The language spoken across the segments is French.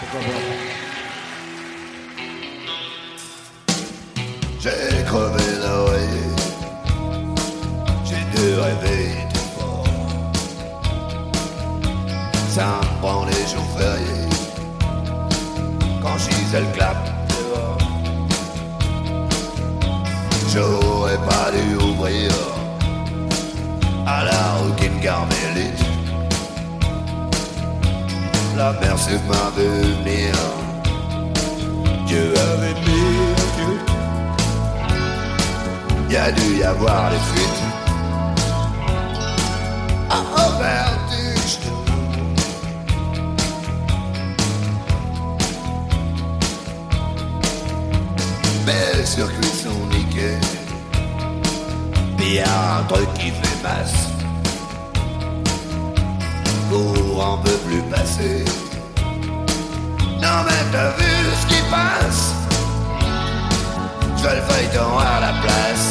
Pourquoi pas? J'ai crevé l'oreiller, j'ai dû rêver tout fort. Ça me prend les jours fériés, quand Gisèle clappe dehors. J'aurais pas dû ouvrir à la rouquine carmélite. La mer s'est m'a vu venir, Dieu avait mis un Dieu. Y a dû y avoir des fuites. Oh, vertige. Mes circuits sont niqués. Pis y'a un truc qui fait masse. Courant peut plus passer. Non mais t'as vu ce qui passe? Je veux le feuilleton à la place.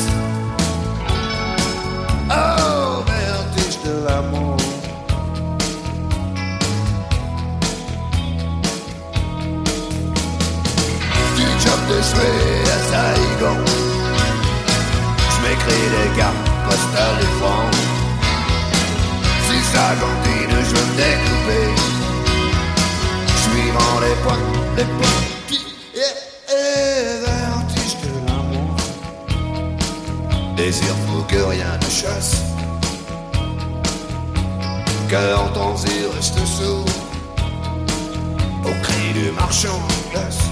Oh, vertige de l'amour. Du job de jouer à Saigon, j'm'écris des cartes postales du front. Si ça continue, je veux me découper, suivant les points vertige de l'amour. Désir fou que rien ne chasse, cœur tendu reste sourd au cri du marchand en glace.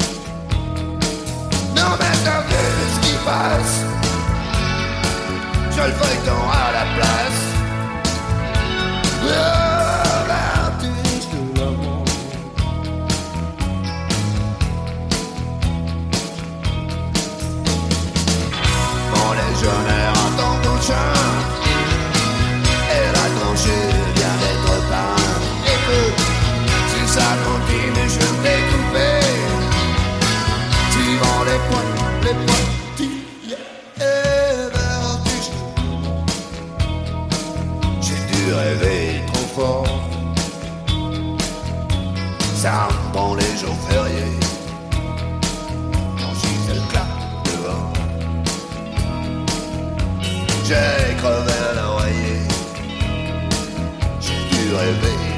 Non mais t'as vu ce qui passe? Je le feuilleton à la place. Oh, vertige de l'amour. Mon légionnaire entend ton chant, elle a tranché bien d'être peint. Écoute, si ça continue, je vais me découper, suivant les points, vertige. J'ai dû rêver trop fort, ça me prend les jours fériés, quand Gisèle claque dehors. J'ai crevé l'oreiller, j'ai dû rêver